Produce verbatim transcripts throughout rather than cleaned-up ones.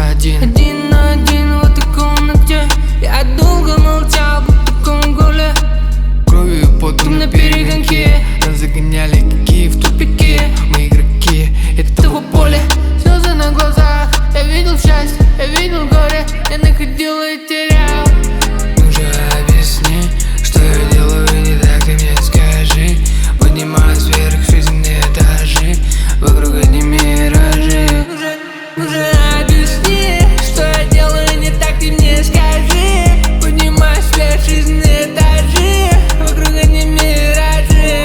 остался один. Один на один в этой комнате. Я долго молчал, будто конгуле. Кровью и потом на перегонке. Нас загоняли какие в тупике. Мы игроки этого поля. Слезы на глазах, я видел счастье, я видел горе. Я находил и терял. Ну же объясни, что я делаю не так, ты мне скажи. Поднимаюсь вверх, жизненные этажи. Вокруг одни миражи. Ну же, ну же объясни, что я делаю не так, ты мне скажи. Поднимаюсь вверх, жизненные этажи. Вокруг одни миражи.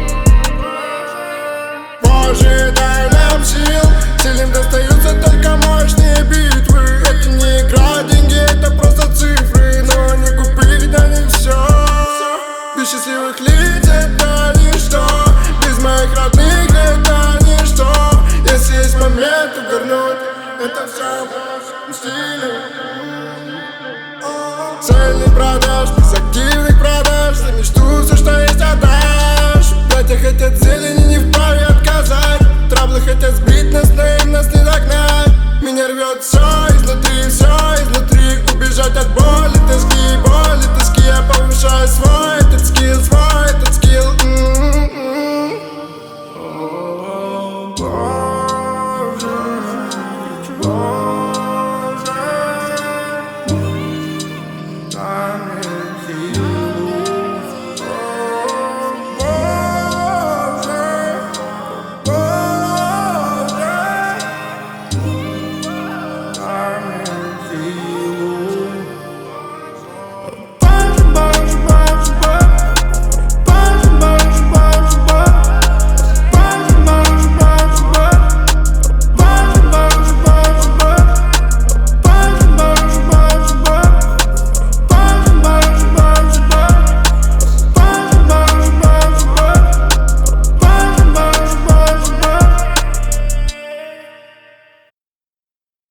Боже, дай нам сил. Сильным достаются только мощные битвы. Это не игра, деньги, это просто цифры. Но они купили для них все. Без счастливых лиц это ничто. Без моих родных это ничто. Если есть момент угорнуть, это все в вашем стиле. Цельный продаж, без активных продаж. За мечту все, что есть, отдашь. Братья хотят зелени, не вправе отказать. Траблы хотят сбить нас, но им нас не догнать. Меня рвет все изнутри, все изнутри. Убежать от боли, тоски, боли, тоски. Я повышаю свой